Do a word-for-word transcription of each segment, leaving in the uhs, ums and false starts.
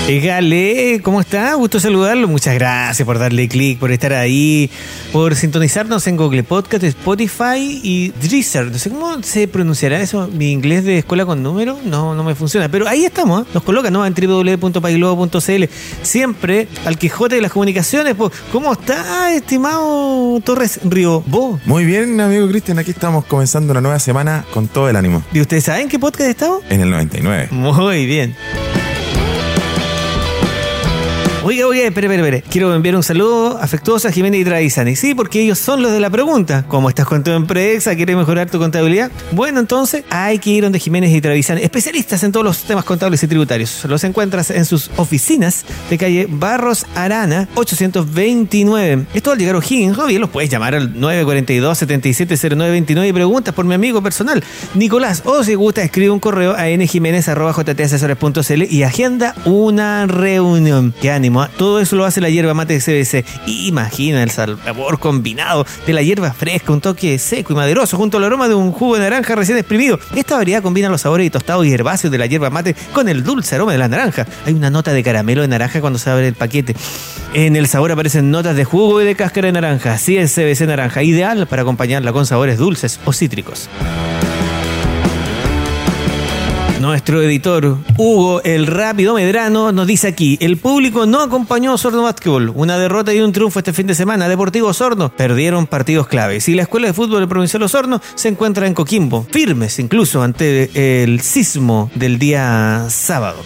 Gale, ¿cómo está? Gusto saludarlo. Muchas gracias por darle clic, por estar ahí, por sintonizarnos en Google Podcast, Spotify y Deezer. No sé cómo se pronunciará eso. Mi inglés de escuela con número no, no me funciona. Pero ahí estamos, ¿eh? Nos colocan, ¿no? En doble u doble u doble u punto paiglobo punto c l. Siempre al Quijote de las comunicaciones. ¿Cómo está, estimado Torres Riobó? Muy bien, amigo Cristian. Aquí estamos comenzando una nueva semana con todo el ánimo. ¿Y ustedes saben qué podcast estamos? En el noventa y nueve. Muy bien. Oye, oye, espere, espere, espere. Quiero enviar un saludo afectuoso a Jiménez y Travisani. Sí, porque ellos son los de la pregunta. ¿Cómo estás con tu empresa? ¿Quieres mejorar tu contabilidad? Bueno, entonces hay que ir donde Jiménez y Travisani, especialistas en todos los temas contables y tributarios. Los encuentras en sus oficinas de calle Barros Arana, ochocientos veintinueve. Esto al llegar a O'Higgins, bien, los puedes llamar al nueve cuatro dos, siete siete cero nueve dos nueve y preguntas por mi amigo personal, Nicolás. O si gusta, escribe un correo a njiménez arroba j t asesores punto c l y agenda una reunión. ¡Qué ánimo! Todo eso lo hace la hierba mate de C B C. Imagina el sabor combinado de la hierba fresca, un toque seco y maderoso junto al aroma de un jugo de naranja recién exprimido. Esta variedad combina los sabores tostados y herbáceos de la hierba mate con el dulce aroma de la naranja. Hay una nota de caramelo de naranja cuando se abre el paquete. En el sabor aparecen notas de jugo y de cáscara de naranja. Así es C B C naranja, ideal para acompañarla con sabores dulces o cítricos. Nuestro editor Hugo el Rápido Medrano nos dice aquí: el público no acompañó a Osorno Básquetbol. Una derrota y un triunfo este fin de semana. Deportivo Osorno perdieron partidos claves y la Escuela de Fútbol del Provincial Osorno se encuentra en Coquimbo, firmes incluso ante el sismo del día sábado.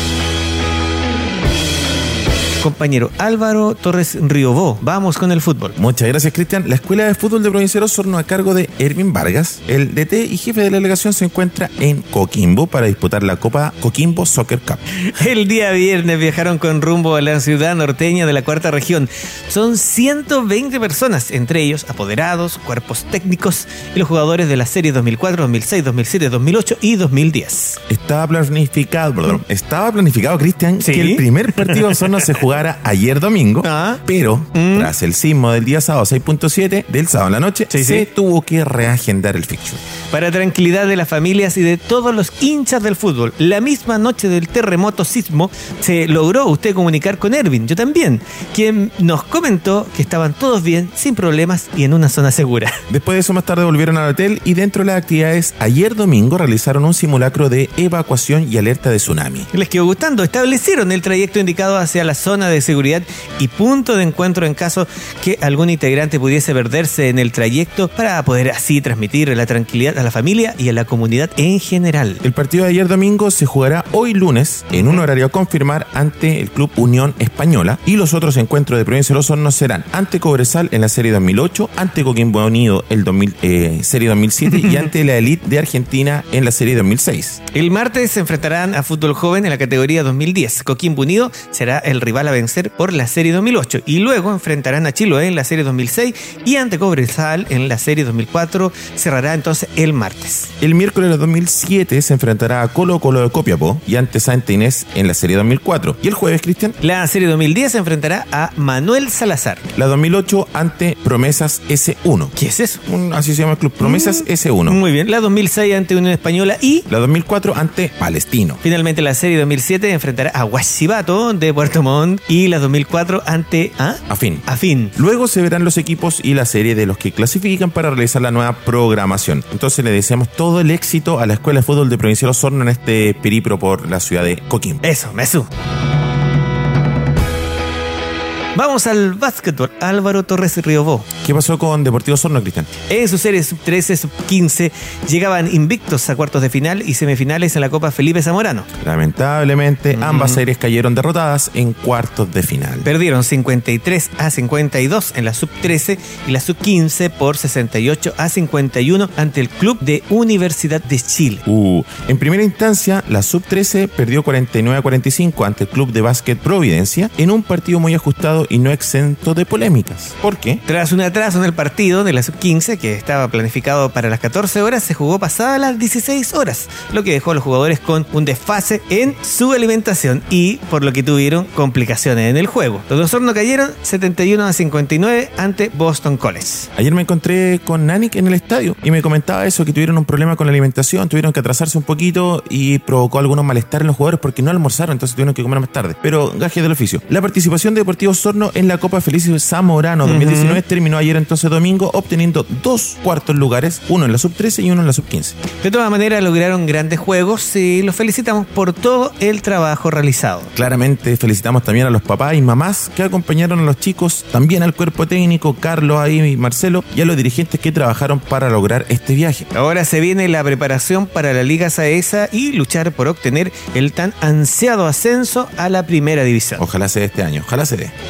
Compañero Álvaro Torres Riobó, vamos con el fútbol. Muchas gracias, Cristian. La Escuela de Fútbol de Provincial Osorno, a cargo de Ervin Vargas, el D T y jefe de la delegación, se encuentra en Coquimbo para disputar la Copa Coquimbo Soccer Cup. El día viernes viajaron con rumbo a la ciudad norteña de la cuarta región. Son ciento veinte personas, entre ellos apoderados, cuerpos técnicos y los jugadores de la serie dos mil cuatro, dos mil seis, dos mil siete, dos mil ocho y dos mil diez. Estaba planificado, perdón, estaba planificado, Cristian, ¿sí?, que el primer partido en Osorno se jugara ayer domingo, ah. pero mm. tras el sismo del día sábado seis punto siete del sábado en la noche, sí, se sí. tuvo que reagendar el fixture. Para tranquilidad de las familias y de todos los hinchas del fútbol, la misma noche del terremoto sismo se logró usted comunicar con Ervin, yo también, quien nos comentó que estaban todos bien, sin problemas y en una zona segura. Después de eso, más tarde volvieron al hotel y dentro de las actividades, ayer domingo realizaron un simulacro de evacuación y alerta de tsunami. Les quedó gustando, establecieron el trayecto indicado hacia la zona de seguridad y punto de encuentro en caso que algún integrante pudiese perderse en el trayecto, para poder así transmitir la tranquilidad a la familia y a la comunidad en general. El partido de ayer domingo se jugará hoy lunes en un horario a confirmar ante el Club Unión Española, y los otros encuentros de Provincia de Osorno serán ante Cobresal en la serie dos mil ocho, ante Coquimbo Unido el dos mil, eh, serie dos mil siete y ante la Elite de Argentina en la serie dos mil seis. El martes se enfrentarán a Fútbol Joven en la categoría dos mil diez. Coquimbo Unido será el rival a vencer por la serie dos mil ocho y luego enfrentarán a Chiloé en la serie dos mil seis y ante Cobresal en la serie dos mil cuatro. Cerrará entonces el martes. El miércoles dos mil siete se enfrentará a Colo Colo de Copiapó y ante Santa Inés en la serie dos mil cuatro. Y el jueves, Cristian, la serie dos mil diez se enfrentará a Manuel Salazar. La dos mil ocho ante Promesas ese uno. ¿Qué es eso? Un, así se llama el club, Promesas mm, ese uno. Muy bien. La dos mil seis ante Unión Española y la dos mil cuatro ante Palestino. Finalmente la serie dos mil siete enfrentará a Huachipato de Puerto Montt y la dos mil cuatro ante ¿ah? Afín. Afín. Luego se verán los equipos y la serie de los que clasifican para realizar la nueva programación. Entonces le deseamos todo el éxito a la Escuela de Fútbol de Provincial Osorno en este periplo por la ciudad de Coquimbo. Eso, me subo. Vamos al básquetbol. Álvaro Torres Riobó. ¿Qué pasó con Deportivo Osorno, Cristian? En su serie sub trece, sub quince llegaban invictos a cuartos de final y semifinales en la Copa Felipe Zamorano. Lamentablemente, mm. ambas series cayeron derrotadas en cuartos de final. Perdieron cincuenta y tres a cincuenta y dos en la sub trece y la sub quince por sesenta y ocho a cincuenta y uno ante el Club de Universidad de Chile. Uh, en primera instancia, la sub trece perdió cuarenta y nueve a cuarenta y cinco ante el Club de Básquet Providencia en un partido muy ajustado anunciado y no exento de polémicas. ¿Por qué? Tras un atraso en el partido de la sub quince, que estaba planificado para las catorce horas, se jugó pasada las dieciséis horas, lo que dejó a los jugadores con un desfase en su alimentación y por lo que tuvieron complicaciones en el juego. Los de Osorno cayeron setenta y uno a cincuenta y nueve ante Boston College. Ayer me encontré con Nanik en el estadio y me comentaba eso, que tuvieron un problema con la alimentación, tuvieron que atrasarse un poquito y provocó algunos malestar en los jugadores porque no almorzaron, entonces tuvieron que comer más tarde. Pero gajes del oficio. La participación de Deportivo Osorno en la Copa Felicio Zamorano dos mil diecinueve uh-huh. terminó ayer entonces domingo, obteniendo dos cuartos lugares, uno en la sub trece y uno en la sub quince. De todas maneras lograron grandes juegos y los felicitamos por todo el trabajo realizado. Claramente felicitamos también a los papás y mamás que acompañaron a los chicos, también al cuerpo técnico, Carlos ahí y Marcelo, y a los dirigentes que trabajaron para lograr este viaje. Ahora se viene la preparación para la Liga Saesa y luchar por obtener el tan ansiado ascenso a la primera división. Ojalá se dé este año, ojalá se dé.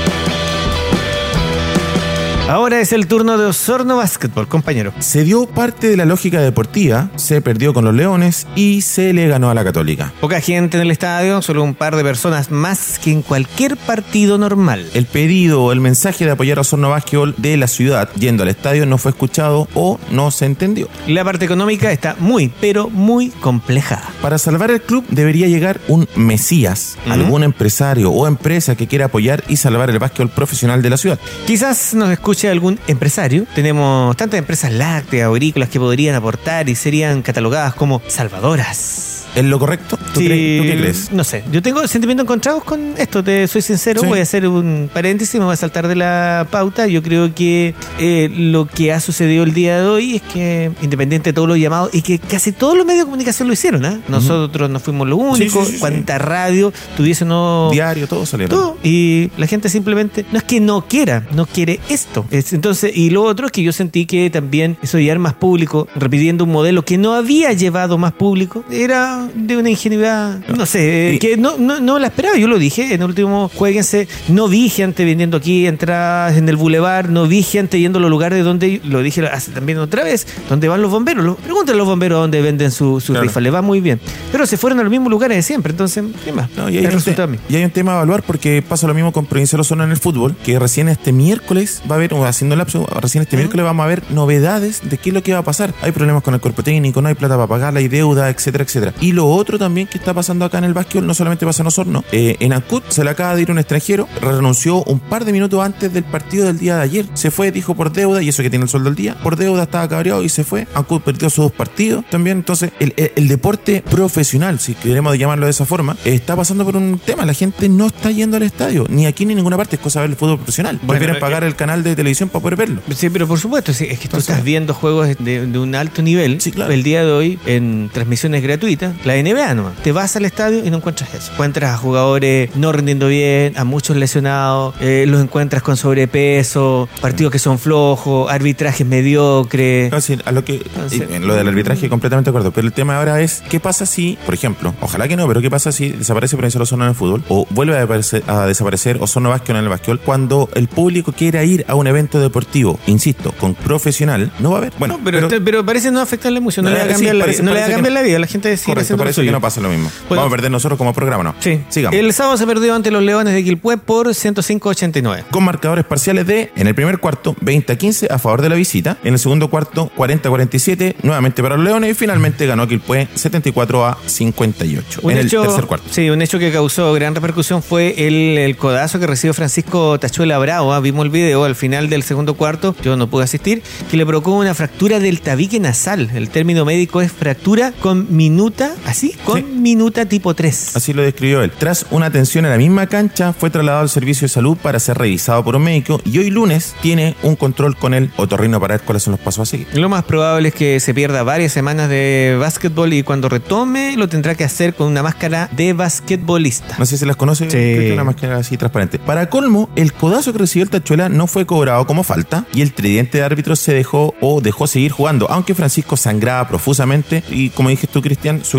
Ahora es el turno de Osorno Básquetbol, compañero. Se dio parte de la lógica deportiva, se perdió con los Leones y se le ganó a la Católica. Poca gente en el estadio, solo un par de personas más que en cualquier partido normal. El pedido o el mensaje de apoyar a Osorno Básquetbol de la ciudad yendo al estadio no fue escuchado o no se entendió. La parte económica está muy, pero muy compleja. Para salvar el club debería llegar un mesías, uh-huh. algún empresario o empresa que quiera apoyar y salvar el básquetbol profesional de la ciudad. Quizás nos escuche algún empresario. Tenemos tantas empresas lácteas, agrícolas que podrían aportar y serían catalogadas como salvadoras. ¿Es lo correcto? ¿Tú, sí, crees, ¿Tú qué crees? No sé, yo tengo sentimientos encontrados con esto, te soy sincero, sí. Voy a hacer un paréntesis, me voy a saltar de la pauta. Yo creo que eh, lo que ha sucedido el día de hoy es que, independiente de todos los llamados, y que casi todos los medios de comunicación lo hicieron, ¿eh? Nosotros uh-huh. no fuimos los únicos, sí, sí, sí, cuánta sí. radio tuviesen, no... diario, todo salieron. Todo, y la gente simplemente, no es que no quiera, no quiere esto. Es, entonces, y lo otro es que yo sentí que también eso de llevar más público, repitiendo un modelo que no había llevado más público, era de una ingenuidad, no sé, eh, que no, no, no la esperaba. Yo lo dije en el último Jueguense, no vi gente vendiendo aquí entradas en el bulevar, no vi gente yendo a los lugares donde, lo dije hace también otra vez, donde van los bomberos. Los, pregúntenle a los bomberos dónde venden su, su claro. rifa, les va muy bien. Pero se fueron a los mismos lugares de siempre, entonces, ¿qué más? No, y, hay un te, y hay un tema a evaluar porque pasa lo mismo con Provincial Osorno en el fútbol, que recién este miércoles va a haber, haciendo el lapso, recién este uh-huh. miércoles vamos a ver novedades de qué es lo que va a pasar. Hay problemas con el cuerpo técnico, no hay plata para pagarla, hay deuda, etcétera, etcétera. Y lo otro también que está pasando acá en el básquetbol, no solamente pasa en Osorno, eh, en Ancud se le acaba de ir un extranjero, renunció un par de minutos antes del partido del día de ayer, se fue, dijo por deuda, y eso que tiene el sueldo del día, por deuda estaba cabreado y se fue. Ancud perdió sus dos partidos también. Entonces el, el, el deporte profesional, si queremos llamarlo de esa forma, eh, está pasando por un tema, la gente no está yendo al estadio, ni aquí ni en ninguna parte, es cosa de ver el fútbol profesional, bueno, prefieren pagar eh, el canal de televisión para poder verlo. Sí, pero por supuesto, sí, es que tú estás viendo juegos de, de un alto nivel, sí, claro. El día de hoy en transmisiones gratuitas, la N B A nomás, te vas al estadio y no encuentras eso. Encuentras a jugadores no rindiendo bien, a muchos lesionados, eh, los encuentras con sobrepeso, partidos que son flojos, arbitrajes mediocres. No, sí, a lo que Entonces, y, lo del arbitraje completamente de acuerdo, pero el tema ahora es ¿qué pasa si, por ejemplo, ojalá que no, pero qué pasa si desaparece Provincial Osorno en el fútbol o vuelve a desaparecer, a desaparecer Osorno Básquetbol en el básquetbol cuando el público quiera ir a un evento deportivo, insisto, con profesional, no va a haber. Bueno, no, pero, pero, pero parece no afectar la emoción, no, no le va a cambiar, sí, la, parece, no le va a cambiar no. la vida, la gente sigue correcto, haciendo parece que no pasa lo mismo. Bueno, vamos a perder nosotros como programa, ¿no? Sí. Sigamos. El sábado se perdió ante los Leones de Quilpué por ciento cinco a ochenta y nueve. Con marcadores parciales de, en el primer cuarto, veinte a quince a favor de la visita. En el segundo cuarto, cuarenta a cuarenta y siete, nuevamente para los Leones. Y finalmente ganó Quilpué setenta y cuatro a cincuenta y ocho. Un en hecho, el tercer cuarto. Sí, un hecho que causó gran repercusión fue el, el codazo que recibió Francisco Tachuela Bravo. ¿eh? Vimos el video al final del segundo cuarto, yo no pude asistir, que le provocó una fractura del tabique nasal. El término médico es fractura con minuta, así, con sí. minuta tipo tres. Así lo describió él. Tras una atención en la misma cancha, fue trasladado al servicio de salud para ser revisado por un médico y hoy lunes tiene un control con el otorrino para ver cuáles son los pasos a seguir. Lo más probable es que se pierda varias semanas de básquetbol y cuando retome lo tendrá que hacer con una máscara de basquetbolista. No sé si las conoce, sí. Creo que una máscara así transparente. Para colmo, el codazo que recibió el Tachuela no fue cobrado como falta y el tridente de árbitros se dejó o dejó seguir jugando, aunque Francisco sangraba profusamente y como dijiste tú, Cristian, subimos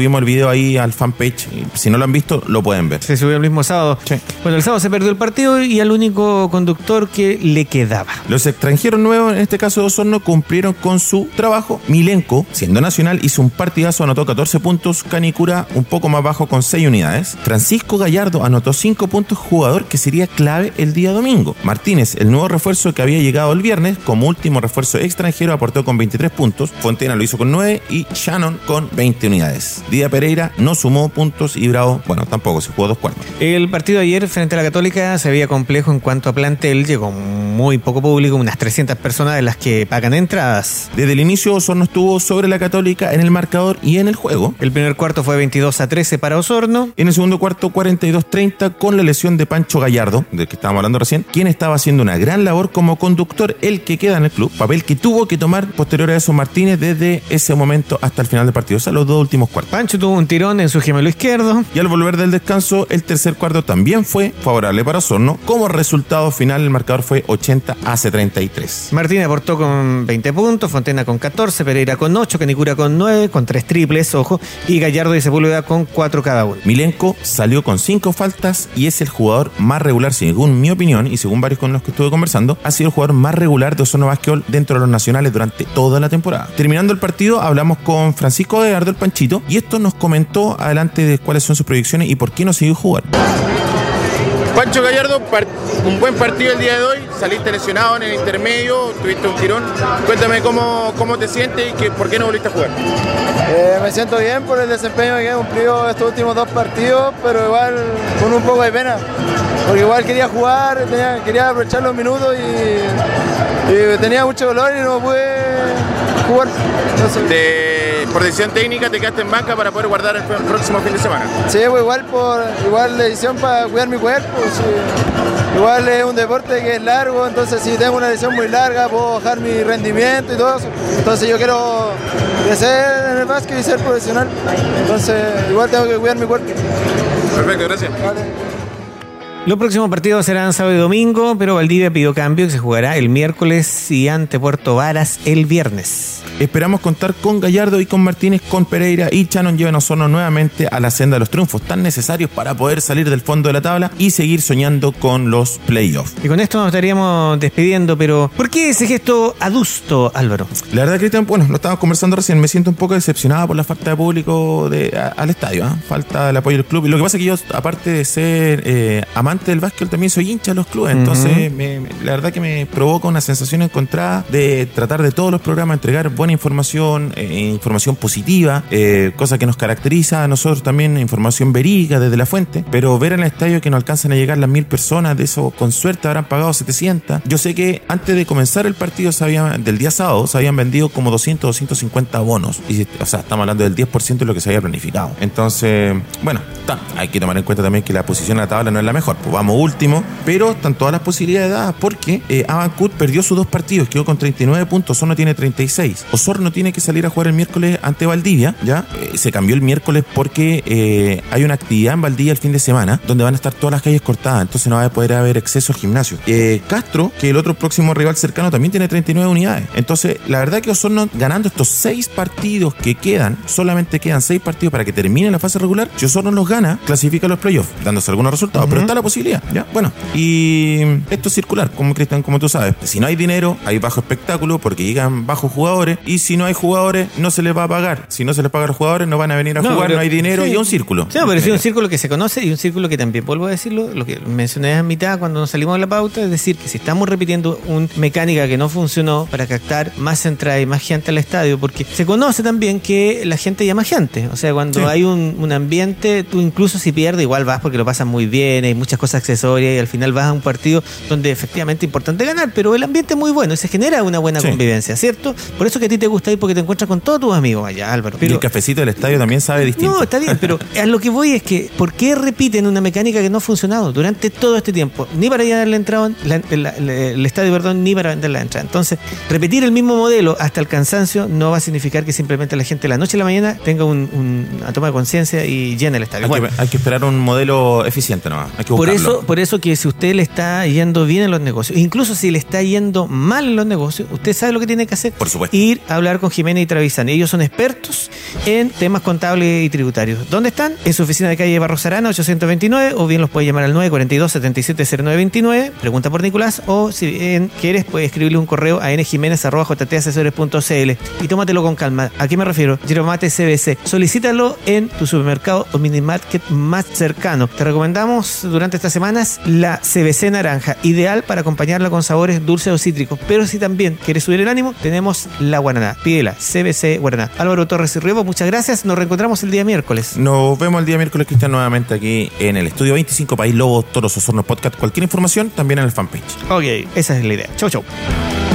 subimos el video ahí al fanpage. Si no lo han visto, lo pueden ver. Se subió el mismo sábado. Sí. Bueno, el sábado se perdió el partido y al único conductor que le quedaba. Los extranjeros nuevos, en este caso de Osorno, cumplieron con su trabajo. Milenko, siendo nacional, hizo un partidazo, anotó catorce puntos. Canicura, un poco más bajo, con seis unidades. Francisco Gallardo anotó cinco puntos, jugador que sería clave el día domingo. Martínez, el nuevo refuerzo que había llegado el viernes, como último refuerzo extranjero, aportó con veintitrés puntos. Fontena lo hizo con nueve y Shannon con veinte unidades. Díaz Pereira no sumó puntos y Bravo, bueno, tampoco, se jugó dos cuartos. El partido de ayer frente a la Católica se veía complejo en cuanto a plantel. Llegó muy poco público, unas trescientas personas de las que pagan entradas. Desde el inicio, Osorno estuvo sobre la Católica en el marcador y en el juego. El primer cuarto fue veintidós a trece para Osorno. En el segundo cuarto, cuarenta y dos treinta, con la lesión de Pancho Gallardo, del que estábamos hablando recién, quien estaba haciendo una gran labor como conductor, el que queda en el club, papel que tuvo que tomar posterior a eso Martínez desde ese momento hasta el final del partido, o sea, los dos últimos cuartos. Pancho tuvo un tirón en su gemelo izquierdo. Y al volver del descanso, el tercer cuarto también fue favorable para Osorno. Como resultado final, el marcador fue ochenta a treinta y tres. Martínez aportó con veinte puntos, Fontena con catorce, Pereira con ocho, Canicura con nueve, con tres triples, ojo, y Gallardo y Sepúlveda con cuatro cada uno. Milenko salió con cinco faltas y es el jugador más regular, según mi opinión, y según varios con los que estuve conversando, ha sido el jugador más regular de Osorno Básquetbol dentro de los nacionales durante toda la temporada. Terminando el partido, hablamos con Francisco Gallardo, el Panchito, y esto nos comentó adelante de cuáles son sus proyecciones y por qué no siguió jugando. Pancho Gallardo, un buen partido el día de hoy, saliste lesionado en el intermedio, tuviste un tirón. Cuéntame cómo, cómo te sientes y que, por qué no volviste a jugar. Eh, me siento bien por el desempeño que he cumplido estos últimos dos partidos, pero igual con un poco de pena, porque igual quería jugar, tenía, quería aprovechar los minutos y, y tenía mucho dolor y no pude jugar. Entonces, de, por decisión técnica te quedaste en banca para poder guardar el, el próximo fin de semana. Sí, pues igual por igual decisión para cuidar mi cuerpo. Sí. Igual es un deporte que es largo, entonces si tengo una lesión muy larga puedo bajar mi rendimiento y todo eso. Entonces yo quiero crecer en el básquet y ser profesional. Entonces igual tengo que cuidar mi cuerpo. Perfecto, gracias. Vale. Los próximos partidos serán sábado y domingo, pero Valdivia pidió cambio que se jugará el miércoles y ante Puerto Varas el viernes. Esperamos contar con Gallardo y con Martínez, con Pereira y Shannon lleven a Osorno nuevamente a la senda de los triunfos tan necesarios para poder salir del fondo de la tabla y seguir soñando con los playoffs. Y con esto nos estaríamos despidiendo, pero ¿por qué ese gesto adusto, Álvaro? La verdad, Cristian, bueno, lo estábamos conversando recién, me siento un poco decepcionado por la falta de público de, a, al estadio, ¿eh? Falta del apoyo del club. Y lo que pasa es que yo, aparte de ser eh, amante del básquet, también soy hincha de los clubes, entonces uh-huh. me, me, la verdad que me provoca una sensación encontrada de tratar de todos los programas entregar buena información, eh, información positiva, eh, cosa que nos caracteriza a nosotros también, información verídica desde la fuente, pero ver en el estadio que no alcanzan a llegar las mil personas, de eso con suerte habrán pagado setecientas. Yo sé que antes de comenzar el partido se habían, del día sábado se habían vendido como doscientos, doscientos cincuenta bonos, y, o sea, estamos hablando del diez por ciento de lo que se había planificado. Entonces, bueno, ta, hay que tomar en cuenta también que la posición en la tabla no es la mejor, pues vamos último, pero están todas las posibilidades dadas porque eh, Abancut perdió sus dos partidos, quedó con treinta y nueve puntos, Osorno tiene treinta y seis. Osorno tiene que salir a jugar el miércoles ante Valdivia, ¿ya? Eh, se cambió el miércoles porque eh, hay una actividad en Valdivia el fin de semana donde van a estar todas las calles cortadas, entonces no va a poder haber acceso al gimnasio. Eh, Castro, que el otro próximo rival cercano, también tiene treinta y nueve unidades. Entonces, la verdad que Osorno, ganando estos seis partidos que quedan, solamente quedan seis partidos para que termine la fase regular, si Osorno los gana, clasifica a los playoffs, dándose algunos resultados, uh-huh. pero está la posibilidad, ¿ya? Bueno, y esto es circular, como Cristian, como tú sabes. Si no hay dinero, hay bajo espectáculo porque llegan bajos jugadores, y si no hay jugadores, no se les va a pagar. Si no se les paga a los jugadores, no van a venir a no, jugar, pero, no hay dinero, sí. Y es un círculo. Sí, pero es un círculo que se conoce y un círculo que también, vuelvo a decirlo, lo que mencioné en mitad cuando nos salimos de la pauta, es decir, que si estamos repitiendo una mecánica que no funcionó para captar más entrada y más gente al estadio, porque se conoce también que la gente llama gente. O sea, cuando sí. hay un, un ambiente, tú incluso si pierdes, igual vas porque lo pasas muy bien, hay muchas cosas accesorias y al final vas a un partido donde efectivamente es importante ganar, pero el ambiente es muy bueno y se genera una buena sí. convivencia, ¿cierto? Por eso que a ti te gusta ir porque te encuentras con todos tus amigos allá, Álvaro. Pero, y el cafecito del estadio también sabe distinto. No, está bien, pero a lo que voy es que ¿por qué repiten una mecánica que no ha funcionado durante todo este tiempo? Ni para llenar la entrada, la, la, la, el estadio, perdón, ni para vender la entrada. Entonces, repetir el mismo modelo hasta el cansancio no va a significar que simplemente la gente de la noche a la mañana tenga un, un, una toma de conciencia y llene el estadio. Hay, bueno, que, hay que esperar un modelo eficiente, ¿no? Hay que buscar Por eso, por eso que si usted le está yendo bien en los negocios, incluso si le está yendo mal en los negocios, usted sabe lo que tiene que hacer. Por supuesto. Ir a hablar con Jiménez y Travisani. Ellos son expertos en temas contables y tributarios. ¿Dónde están? En su oficina de calle Barros Arana, ochocientos veintinueve, o bien los puede llamar al nueve cuatro dos, siete siete cero nueve dos nueve, pregunta por Nicolás, o si bien quieres, puedes escribirle un correo a njiménez arroba j t asesores punto c l. Y tómatelo con calma. ¿A qué me refiero? Yerba C B C. Solicítalo en tu supermercado o minimarket más cercano. Te recomendamos durante estas semanas la C B C naranja, ideal para acompañarla con sabores dulces o cítricos. Pero si también quieres subir el ánimo, tenemos la guaraná. Pídela, C B C guaraná. Álvaro Torres y Riego, muchas gracias. Nos reencontramos el día miércoles. Nos vemos el día miércoles, Cristian, nuevamente aquí en el estudio veinticinco País Lobos, Toros, Osorno Podcast. Cualquier información también en el fanpage. Ok, esa es la idea. Chau, chau.